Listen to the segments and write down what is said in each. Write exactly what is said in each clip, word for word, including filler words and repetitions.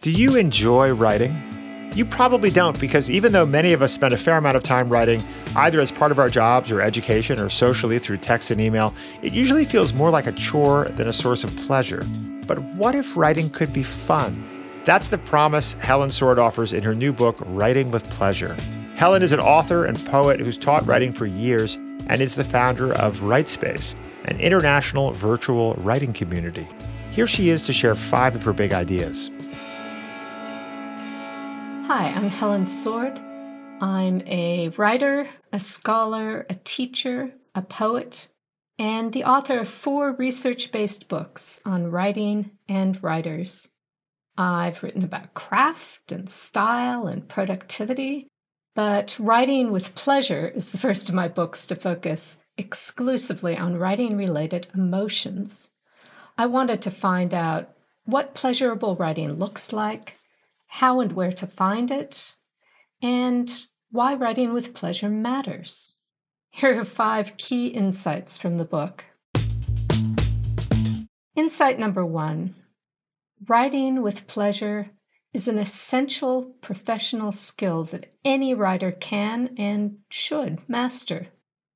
Do you enjoy writing? You probably don't, because even though many of us spend a fair amount of time writing, either as part of our jobs or education or socially through text and email, it usually feels more like a chore than a source of pleasure. But what if writing could be fun? That's the promise Helen Sword offers in her new book, Writing with Pleasure. Helen is an author and poet who's taught writing for years and is the founder of WriteSpace, an international virtual writing community. Here she is to share five of her big ideas. Hi, I'm Helen Sword. I'm a writer, a scholar, a teacher, a poet, and the author of four research-based books on writing and writers. I've written about craft and style and productivity, but Writing with Pleasure is the first of my books to focus exclusively on writing-related emotions. I wanted to find out what pleasurable writing looks like, how and where to find it, and why writing with pleasure matters. Here are five key insights from the book. Insight number one, writing with pleasure is an essential professional skill that any writer can and should master.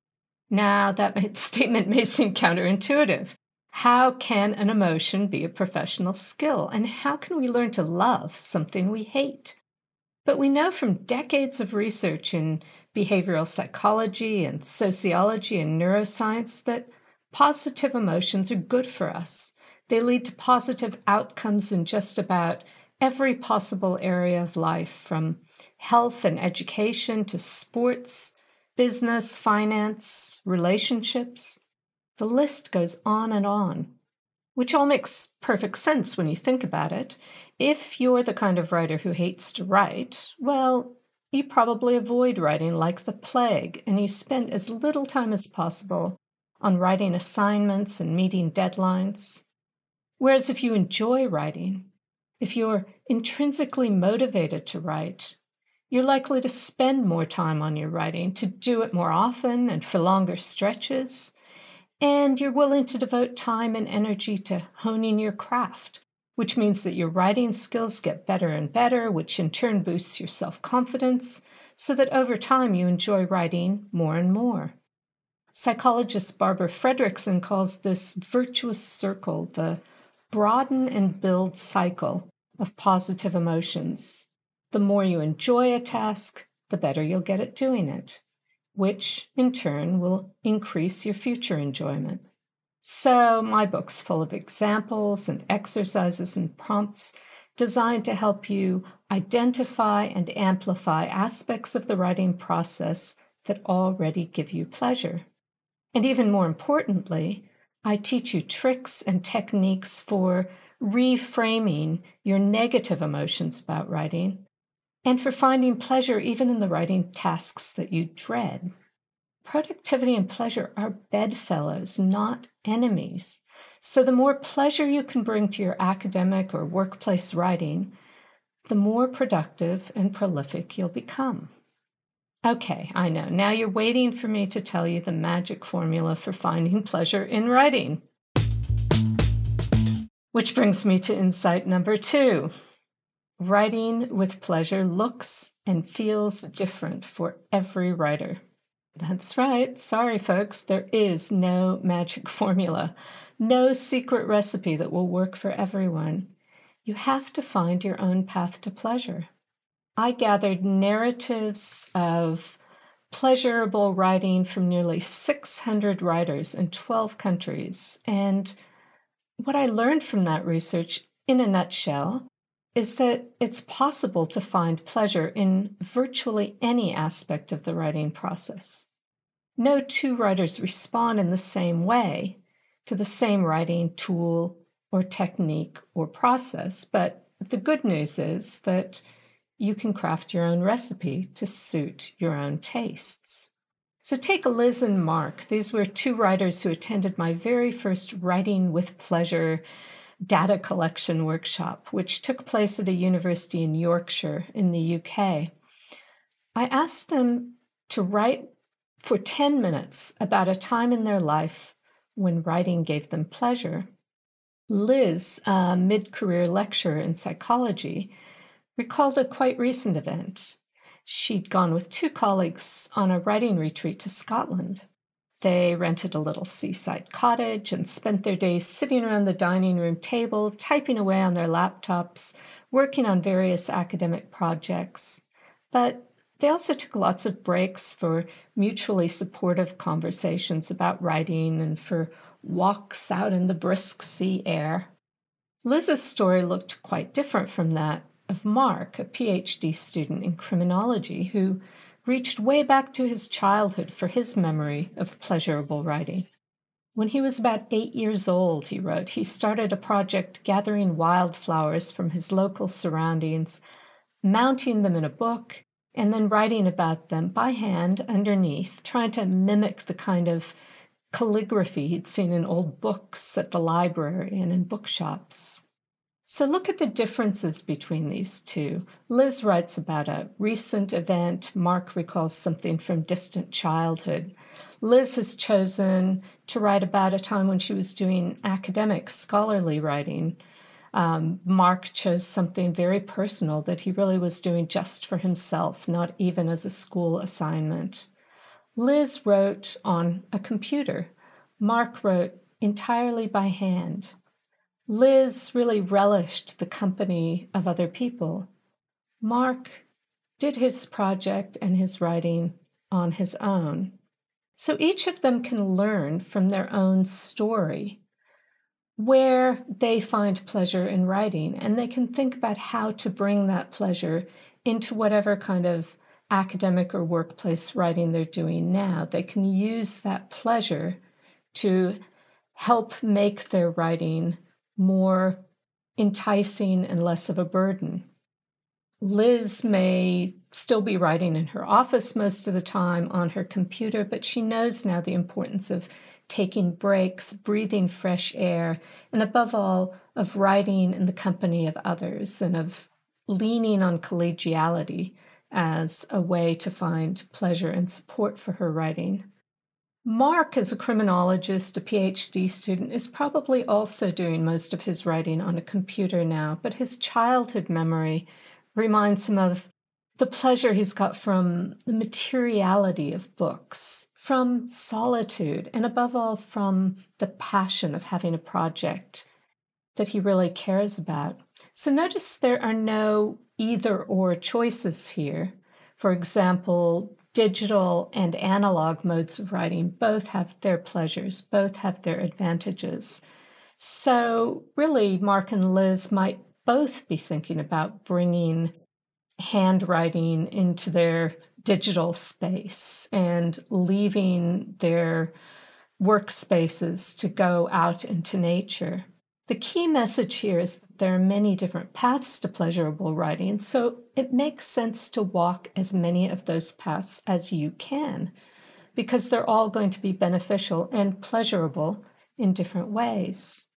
Now, that statement may seem counterintuitive. How can an emotion be a professional skill? And how can we learn to love something we hate? But we know from decades of research in behavioral psychology and sociology and neuroscience that positive emotions are good for us. They lead to positive outcomes in just about every possible area of life, from health and education to sports, business, finance, relationships. The list goes on and on, which all makes perfect sense when you think about it. If you're the kind of writer who hates to write, well, you probably avoid writing like the plague, and you spend as little time as possible on writing assignments and meeting deadlines. Whereas if you enjoy writing, if you're intrinsically motivated to write, you're likely to spend more time on your writing, to do it more often and for longer stretches. And you're willing to devote time and energy to honing your craft, which means that your writing skills get better and better, which in turn boosts your self-confidence, so that over time you enjoy writing more and more. Psychologist Barbara Fredrickson calls this virtuous circle the broaden and build cycle of positive emotions. The more you enjoy a task, the better you'll get at doing it, which in turn will increase your future enjoyment. So my book's full of examples and exercises and prompts designed to help you identify and amplify aspects of the writing process that already give you pleasure. And even more importantly, I teach you tricks and techniques for reframing your negative emotions about writing and for finding pleasure even in the writing tasks that you dread. Productivity and pleasure are bedfellows, not enemies. So the more pleasure you can bring to your academic or workplace writing, the more productive and prolific you'll become. Okay, I know. Now you're waiting for me to tell you the magic formula for finding pleasure in writing. Which brings me to insight number two. Writing with pleasure looks and feels different for every writer. That's right. Sorry, folks. There is no magic formula, no secret recipe that will work for everyone. You have to find your own path to pleasure. I gathered narratives of pleasurable writing from nearly six hundred writers in twelve countries. And what I learned from that research, in a nutshell, is that it's possible to find pleasure in virtually any aspect of the writing process. No two writers respond in the same way to the same writing tool or technique or process, but the good news is that you can craft your own recipe to suit your own tastes. So take Liz and Mark. These were two writers who attended my very first Writing with Pleasure data collection workshop, which took place at a university in Yorkshire in the U K. I asked them to write for ten minutes about a time in their life when writing gave them pleasure. Liz, a mid-career lecturer in psychology, recalled a quite recent event. She'd gone with two colleagues on a writing retreat to Scotland. They rented a little seaside cottage and spent their days sitting around the dining room table, typing away on their laptops, working on various academic projects. But they also took lots of breaks for mutually supportive conversations about writing and for walks out in the brisk sea air. Liz's story looked quite different from that of Mark, a PhD student in criminology who reached way back to his childhood for his memory of pleasurable writing. When he was about eight years old, he wrote, he started a project gathering wildflowers from his local surroundings, mounting them in a book, and then writing about them by hand underneath, trying to mimic the kind of calligraphy he'd seen in old books at the library and in bookshops. So look at the differences between these two. Liz writes about a recent event. Mark recalls something from distant childhood. Liz has chosen to write about a time when she was doing academic, scholarly writing. Um, Mark chose something very personal that he really was doing just for himself, not even as a school assignment. Liz wrote on a computer. Mark wrote entirely by hand. Liz really relished the company of other people. Mark did his project and his writing on his own. So each of them can learn from their own story where they find pleasure in writing, and they can think about how to bring that pleasure into whatever kind of academic or workplace writing they're doing now. They can use that pleasure to help make their writing more enticing and less of a burden. Liz may still be writing in her office most of the time on her computer, but she knows now the importance of taking breaks, breathing fresh air, and above all, of writing in the company of others and of leaning on collegiality as a way to find pleasure and support for her writing. Mark, as a criminologist, a PhD student, is probably also doing most of his writing on a computer now, but his childhood memory reminds him of the pleasure he's got from the materiality of books, from solitude, and above all, from the passion of having a project that he really cares about. So notice there are no either-or choices here. For example, digital and analog modes of writing both have their pleasures, both have their advantages. So really, Mark and Liz might both be thinking about bringing handwriting into their digital space and leaving their workspaces to go out into nature. The key message here is that there are many different paths to pleasurable writing, so it makes sense to walk as many of those paths as you can, because they're all going to be beneficial and pleasurable in different ways.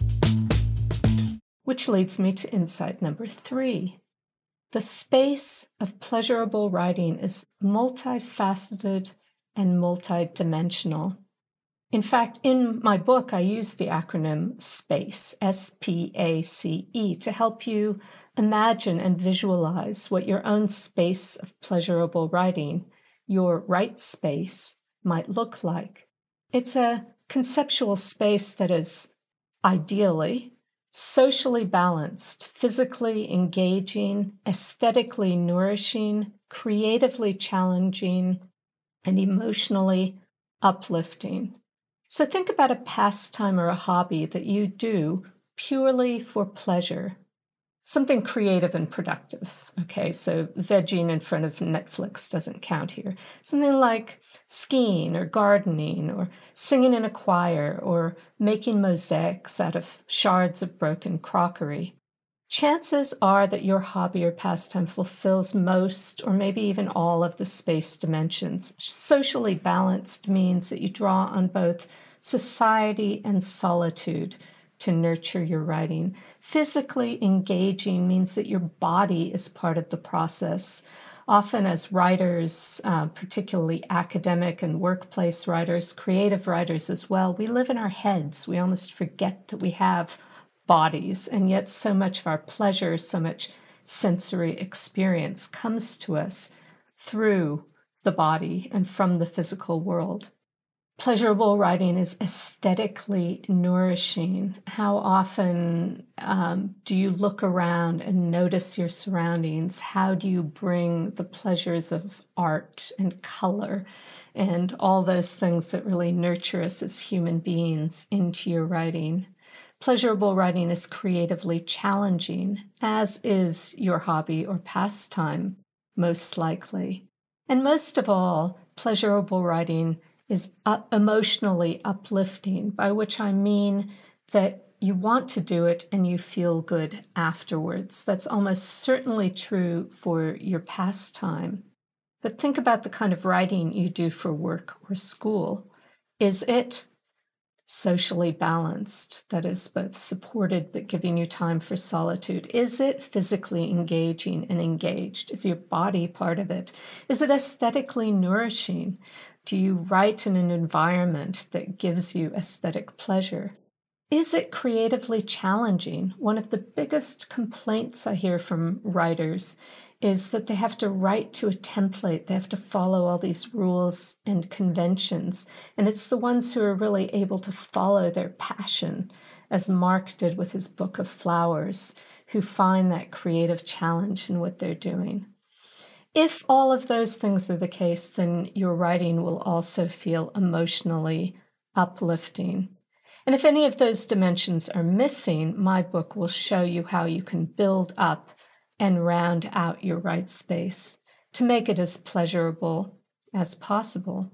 Which leads me to insight number three. The space of pleasurable writing is multifaceted and multidimensional. In fact, in my book, I use the acronym SPACE, S P A C E, to help you imagine and visualize what your own space of pleasurable writing, your write space, might look like. It's a conceptual space that is ideally socially balanced, physically engaging, aesthetically nourishing, creatively challenging, and emotionally uplifting. So think about a pastime or a hobby that you do purely for pleasure, something creative and productive. Okay, so vegging in front of Netflix doesn't count here. Something like skiing or gardening or singing in a choir or making mosaics out of shards of broken crockery. Chances are that your hobby or pastime fulfills most or maybe even all of the space dimensions. Socially balanced means that you draw on both society and solitude to nurture your writing. Physically engaging means that your body is part of the process. Often as writers, uh, particularly academic and workplace writers, creative writers as well, we live in our heads. We almost forget that we have bodies, and yet so much of our pleasure, so much sensory experience comes to us through the body and from the physical world. Pleasurable writing is aesthetically nourishing. How often um, do you look around and notice your surroundings? How do you bring the pleasures of art and color and all those things that really nurture us as human beings into your writing? Pleasurable writing is creatively challenging, as is your hobby or pastime, most likely. And most of all, pleasurable writing is uh, emotionally uplifting, by which I mean that you want to do it and you feel good afterwards. That's almost certainly true for your pastime. But think about the kind of writing you do for work or school. Is it socially balanced, that is both supported but giving you time for solitude? Is it physically engaging and engaged? Is your body part of it? Is it aesthetically nourishing? Do you write in an environment that gives you aesthetic pleasure? Is it creatively challenging? One of the biggest complaints I hear from writers is that they have to write to a template. They have to follow all these rules and conventions. And it's the ones who are really able to follow their passion, as Mark did with his Book of Flowers, who find that creative challenge in what they're doing. If all of those things are the case, then your writing will also feel emotionally uplifting. And if any of those dimensions are missing, my book will show you how you can build up and round out your write space to make it as pleasurable as possible.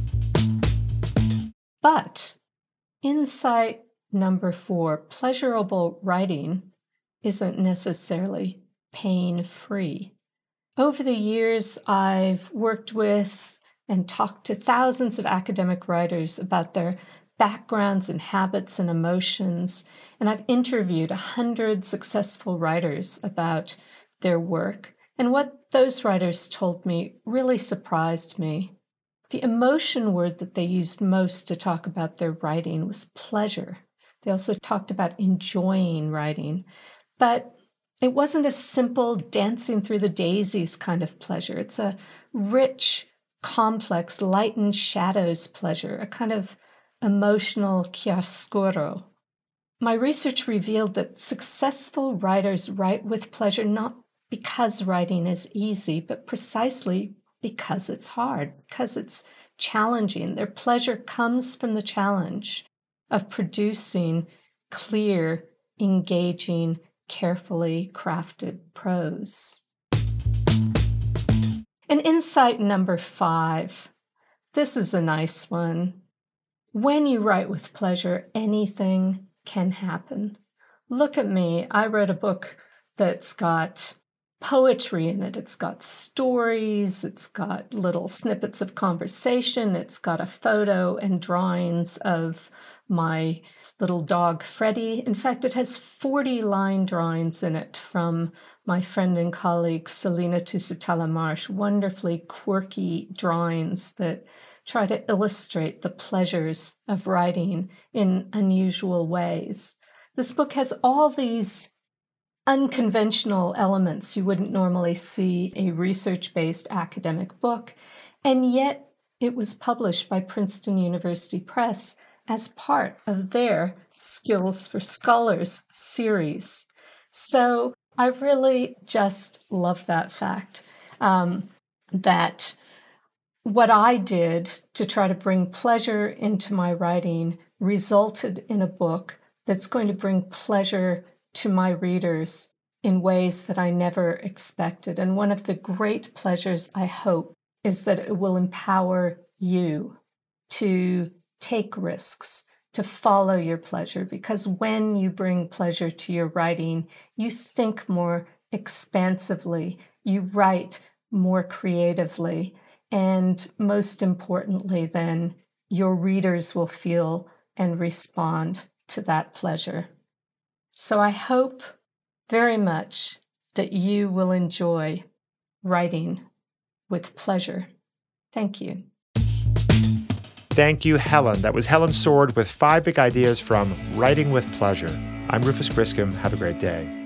But insight number four, pleasurable writing isn't necessarily pain-free. Over the years, I've worked with and talked to thousands of academic writers about their backgrounds and habits and emotions, and I've interviewed a hundred successful writers about their work. And what those writers told me really surprised me. The emotion word that they used most to talk about their writing was pleasure. They also talked about enjoying writing, but it wasn't a simple dancing through the daisies kind of pleasure. It's a rich, complex, light and shadows pleasure, a kind of emotional chiaroscuro. My research revealed that successful writers write with pleasure not because writing is easy, but precisely because it's hard, because it's challenging. Their pleasure comes from the challenge of producing clear, engaging, carefully crafted prose. And insight number five, this is a nice one. When you write with pleasure, anything can happen. Look at me. I wrote a book that's got poetry in it. It's got stories. It's got little snippets of conversation. It's got a photo and drawings of my little dog, Freddie. In fact, it has forty line drawings in it from my friend and colleague, Selena Tusitala-Marsh, wonderfully quirky drawings that try to illustrate the pleasures of writing in unusual ways. This book has all these unconventional elements you wouldn't normally see a research-based academic book, and yet it was published by Princeton University Press as part of their Skills for Scholars series. So I really just love that fact, um, that what I did to try to bring pleasure into my writing resulted in a book that's going to bring pleasure to my readers in ways that I never expected. And one of the great pleasures, I hope, is that it will empower you to take risks, to follow your pleasure, because when you bring pleasure to your writing, you think more expansively, you write more creatively, and most importantly, then your readers will feel and respond to that pleasure. So I hope very much that you will enjoy writing with pleasure. Thank you. Thank you, Helen. That was Helen Sword with five big ideas from Writing with Pleasure. I'm Rufus Griscom. Have a great day.